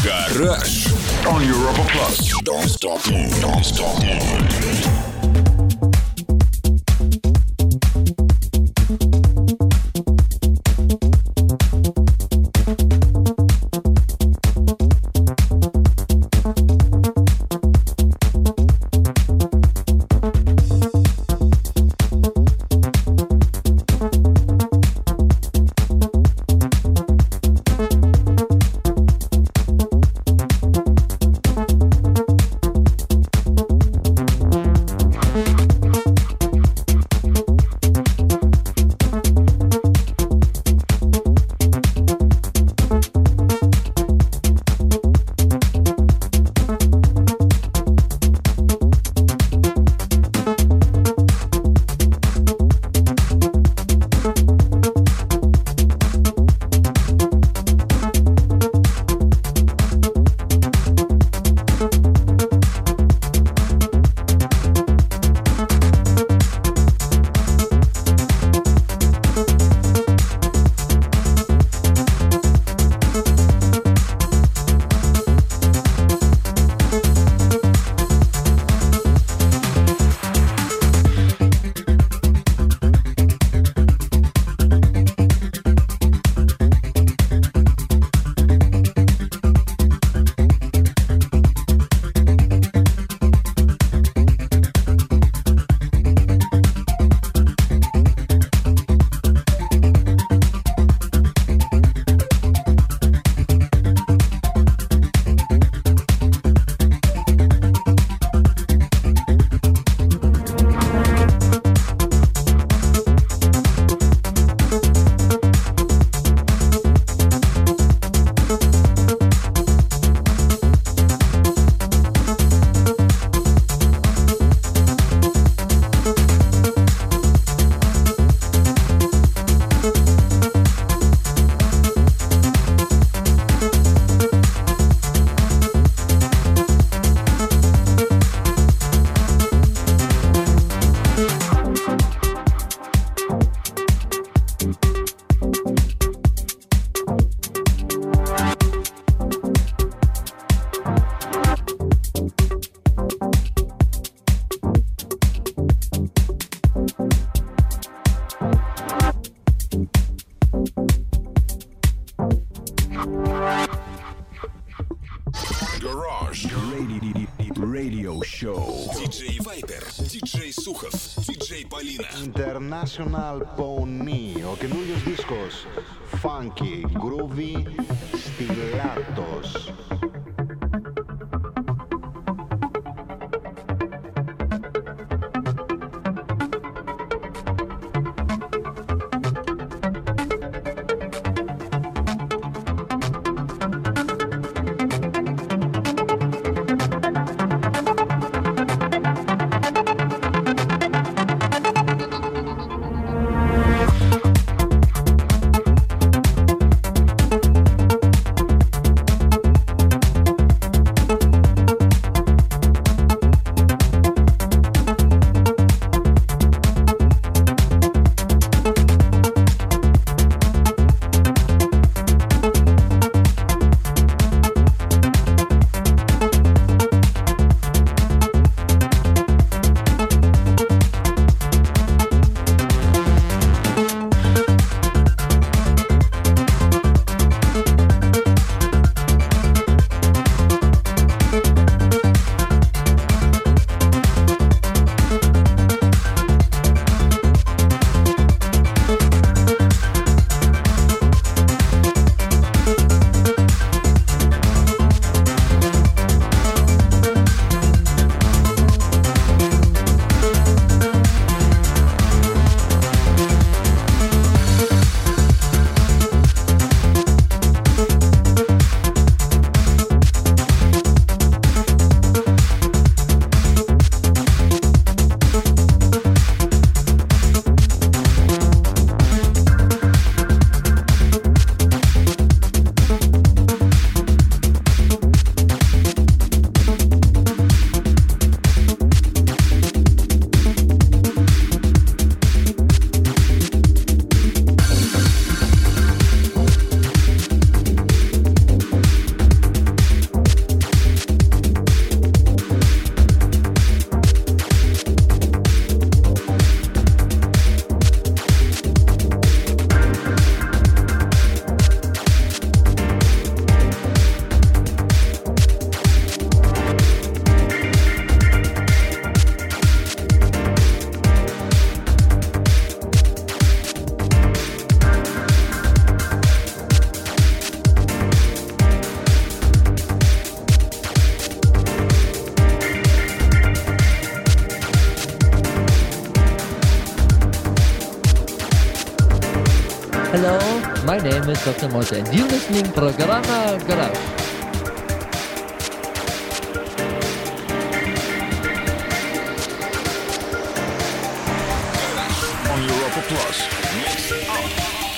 Garage on Europa Plus. Don't stop moving. Don't stop moving. Radio Show. DJ Viper, DJ Sukhov, DJ Polina. International Pony, ο καινούριος δίσκος. Funky, groovy, στιλάτος. My name is Dr. Mose and you're listening Programa Garage. On Europa Plus. Mix up.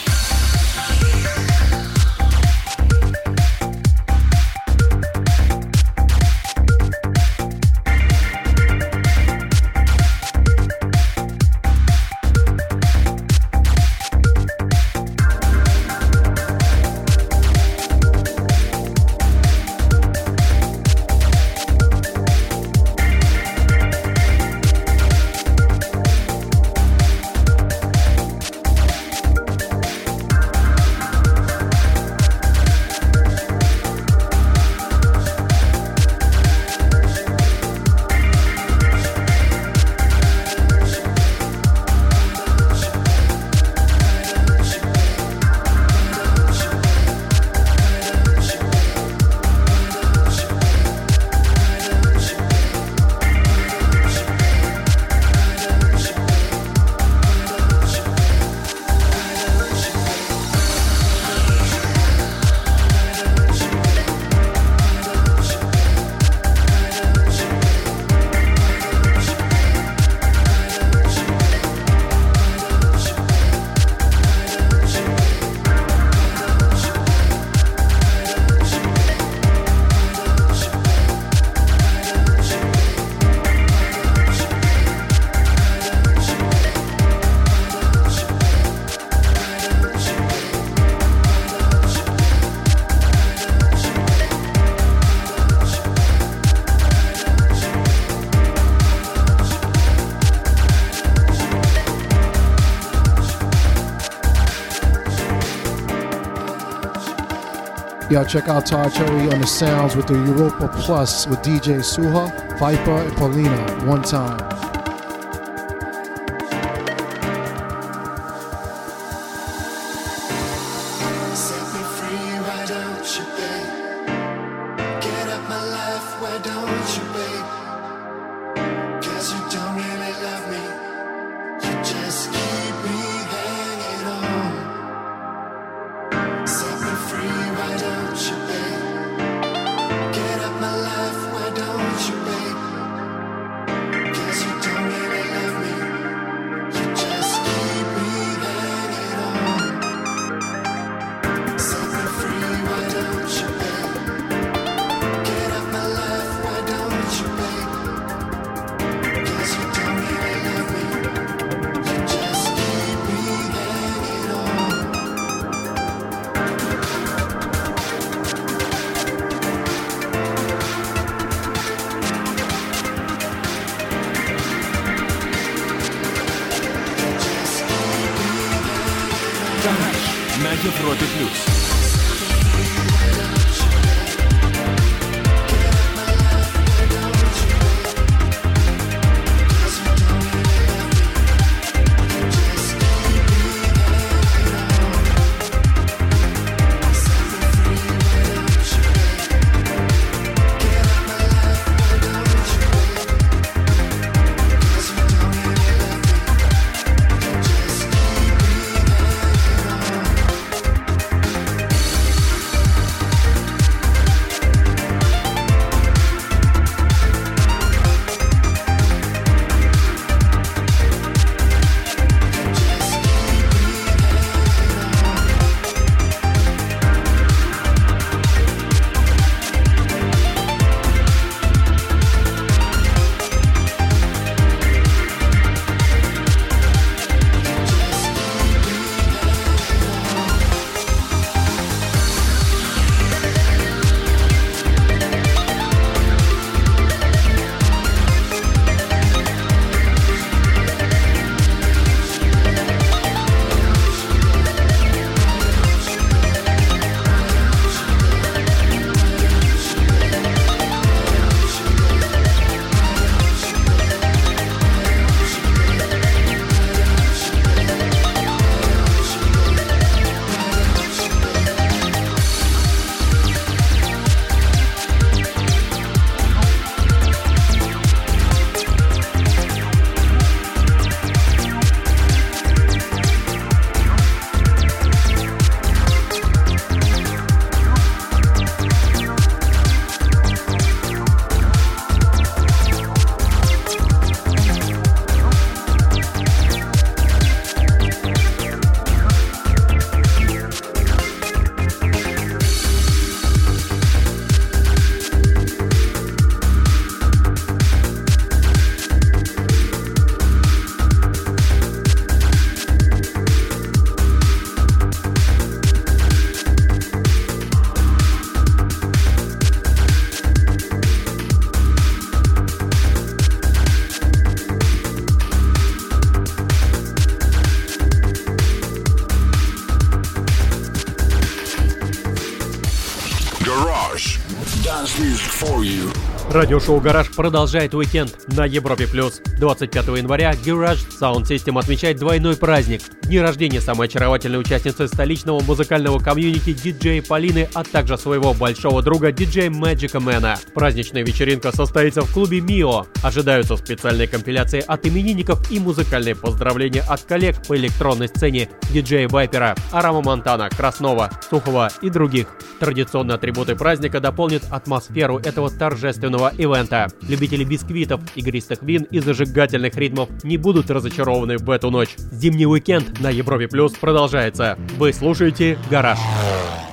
Y'all check out Todd Cherry on the sounds with the Europa Plus with DJ Suha, Viper, and Paulina. One time. На Европе плюс. Garage. Dance music for you. Радиошоу «Гараж» продолжает уикенд на Европе+. 25 января Garage Sound System отмечает двойной праздник. Дни рождения самой очаровательной участницы столичного музыкального комьюнити диджея Полины, а также своего большого друга диджея Мэджика Мэна. Праздничная вечеринка состоится в клубе «Мио». Ожидаются специальные компиляции от именинников и музыкальные поздравления от коллег по электронной сцене диджея Вайпера, Арама Монтана, Краснова, Сухова и других. Традиционные атрибуты праздника дополнят атмосферу этого торжественного ивента. Любители бисквитов, игристых вин и зажигательных ритмов не будут разочарованы в эту ночь. Зимний уикенд на Европе Плюс продолжается. Вы слушаете «Гараж».